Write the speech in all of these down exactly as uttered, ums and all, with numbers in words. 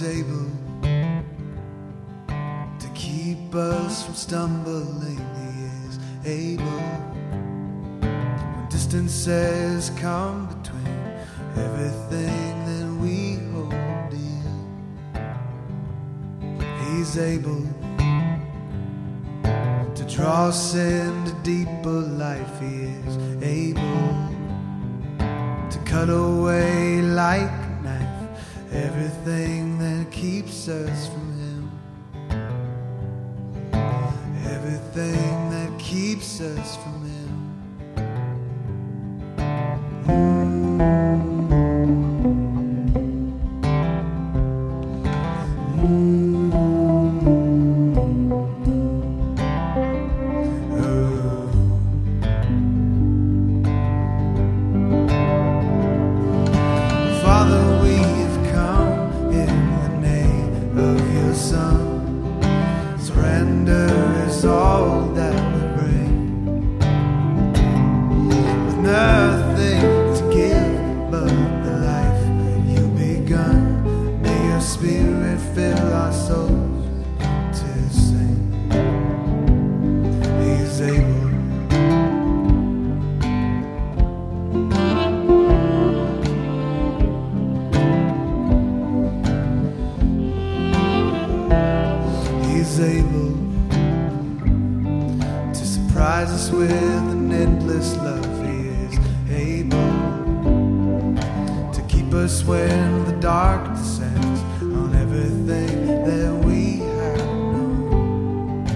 able to keep us from stumbling. He is able. When distances come between everything that we hold dear, He's able to draw us into deeper life. He is able to cut away like a knife everything that keeps us from Him, everything that keeps us from Him. He's able to surprise us with an endless love. He is able to keep us when the dark descends on everything that we have known.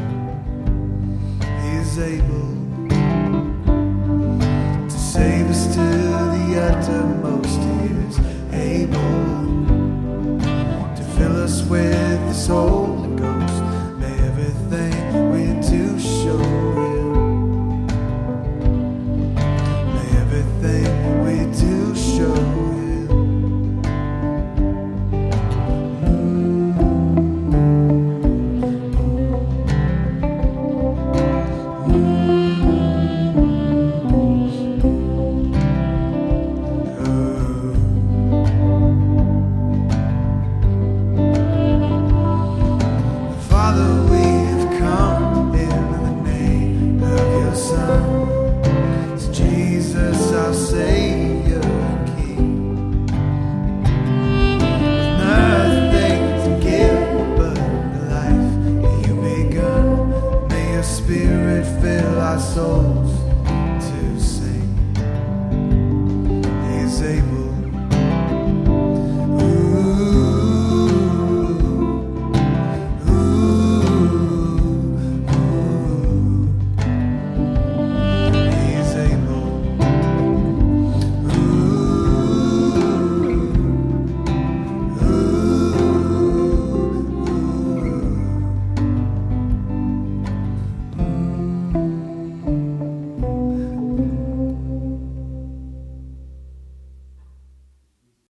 He's able to save us to the uttermost. He is able to fill us with His Holy Ghost. May everything we do show Him. May everything we do show Him. Spirit fill our souls.